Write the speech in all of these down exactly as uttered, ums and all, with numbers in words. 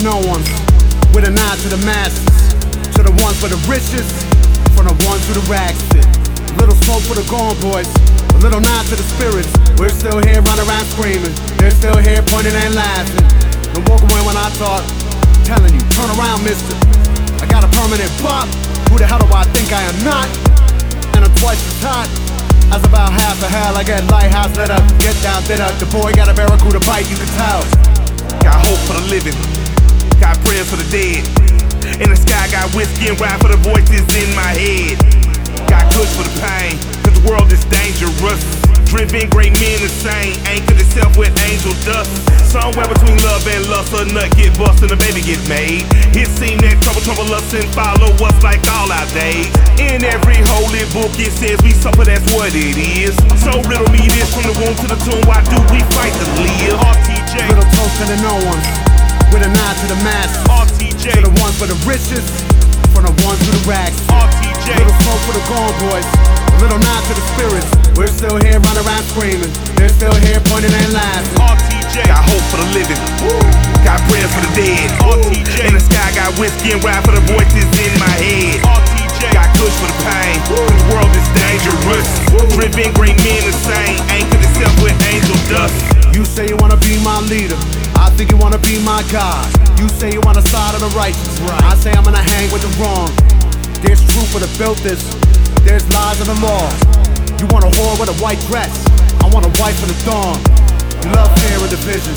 no ones, with a nod to the masses, to the ones for the richest, from the ones who the rags fit. A little smoke for the gone boys, a little nod to the spirits. We're still here running around screaming, they're still here pointing and laughing. Don't walk away when I talk, telling you, turn around mister. I got a permanent pop, who the hell do I think I am not? And I'm twice as hot as about half a hell. I get lighthouse lit up, get down, lit up. The boy got a barracuda bite, you can tell. Got hope for the living, got prayers for the dead. In the sky, got whiskey and rhyme for the voices in my head. Got kush for the pain, cause the world is dangerous. Driven great men insane, anchored itself with angel dust. Somewhere between love and lust, a nut get bust and a baby get made. It seemed that trouble, trouble us and follow us like all our days. In every holy book it says we suffer, that's what it is. So riddle me this, from the womb to the tomb, why do we fight to live? R T J, little toast to the no ones, with a nod to the masses. R T J, to the ones for the richest, from the ones who the rags. R T J, little smoke for the gone boys, a little nod to the spirits. We're still here running around screaming, they're still here pointing and laughing. R T J, got hope for the living, got prayers for the dead. R T J, in the sky, got whiskey and rhyme for the voices in my head. R T J, got kush for the pain, the world is dangerous. Driven great men insane, anchored itself with angel dust. You say you wanna be my leader, I think you wanna be my God. You say you wanna side of the righteous, I say I'm gonna hang with the wrong. There's truth for the filters, there's lies in the law. You want a whore with a white dress, I want a wife for the dawn. You love fear and division,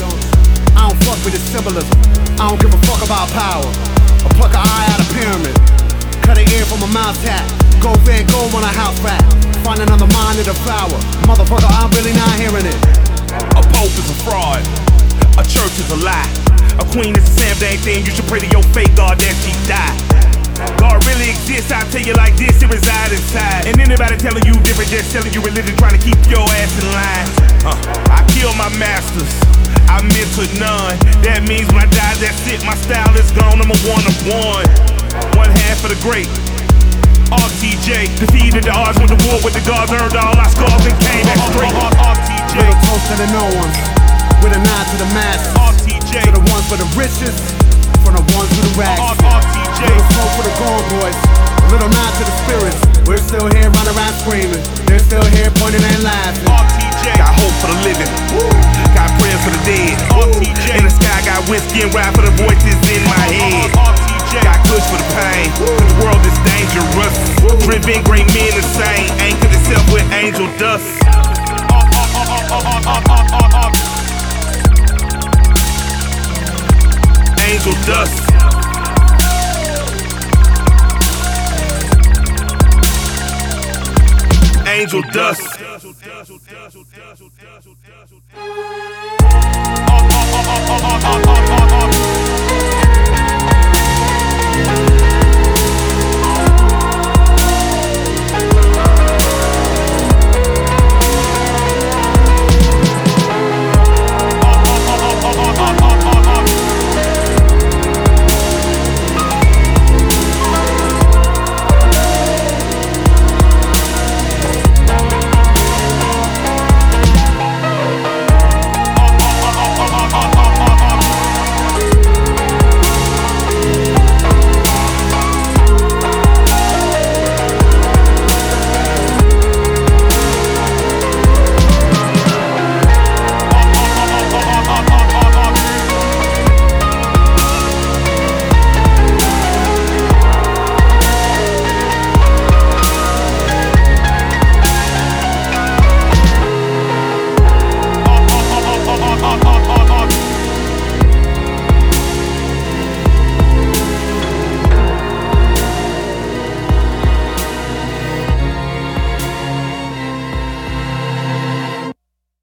I don't fuck with the symbolism. I don't give a fuck about power. I pluck an eye out of pyramid, cut an ear from a mouse tap. Go Van Gogh on a house rat, find another mind to devour. Motherfucker, I'm really not hearing it. A pope is a fraud, a church is a lie. A queen is the same dang thing, you should pray to your fake God that she die. God really exists, I tell you like this, it resides inside. And anybody telling you different, just selling you religion, trying to keep your ass in line. uh, I kill my masters, I mentor none. That means when I die, that's it, my style is gone, I'm a one of one. One half of the great R T J, defeated the odds, went to war with the gods, earned all our scars and came back straight. R T J, little toast to the no ones, with a nod to the masses. R T J, to the ones for the richest, from the ones who the rags. R T J, little smoke for the gone boys, a little nod to the spirits. We're still here running around screaming, they're still here pointing and laughing. R T J, got hope for the living, got prayers for the dead. R T J, in the sky, got whiskey and rhyme for the voices in my head. R T J, got kush for the pain, the world is dangerous. Driven great men insane, anchored itself with angel dust. Angel dust. Angel dust.